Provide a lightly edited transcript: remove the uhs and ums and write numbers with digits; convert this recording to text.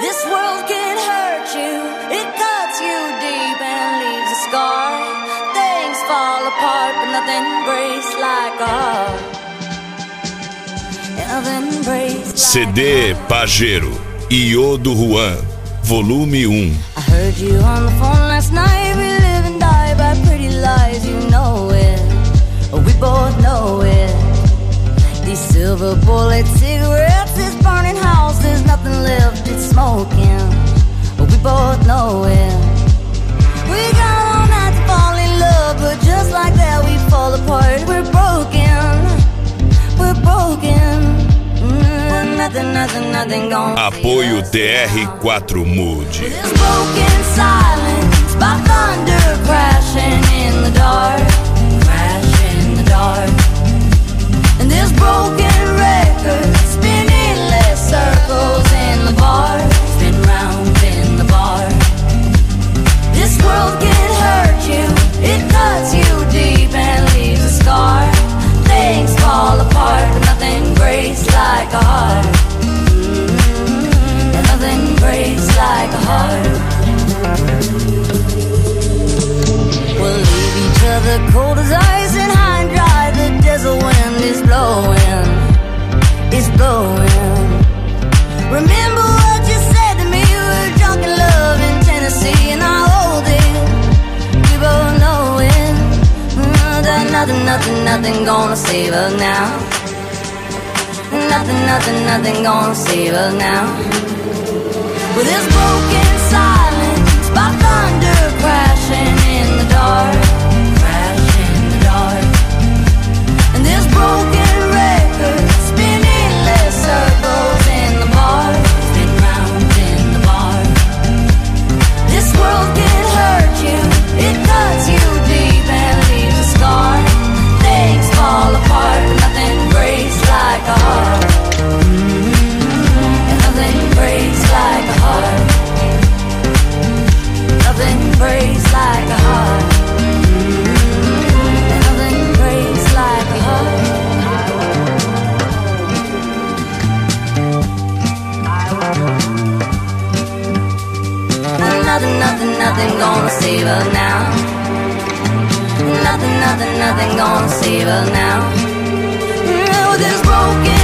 This world can hurt you, it cuts you deep and leaves a scar. Things fall apart, but nothing breaks like a heart. Nothing breaks like CD Pajero, Iodo Juan, volume 1. I heard you on the phone last night. We live and die by pretty lies, you know it. We both know it. These silver bullet cigarettes, this burning house, there's nothing left, it's smoking. We both know it. We got all night to fall in love, but just like that we fall apart. We're broken, we're broken. Nothing gonna Apoio TR4 Mood. This broken silence by thunder crashing in the dark, crash in the dark. And this broken record spinning less circles in the bar, spin round in the bar. This world can hurt you, it cuts you deep and leaves a scar. Things fall apart, but nothing breaks like a heart. And nothing breaks like a heart. We'll leave each other cold as ice and high and dry. The desert wind is blowing, it's blowing. Remember what you said to me, we were drunk in love in Tennessee, and I hold it, we both know it. Nothing gonna save us now. Nothing gonna save us now. With this broken silence by thunder crashing in the dark, crash in the dark. And this broken record spinning less circles in the bar, spin round in the bar. This world can hurt you, it cuts you deep and leaves a scar. Things fall apart, but nothing breaks like a heart. And nothing breaks like a heart. Nothing breaks like a heart. And nothing breaks like a heart. Nothing gonna save us now. Nothing gonna save us now. With this broken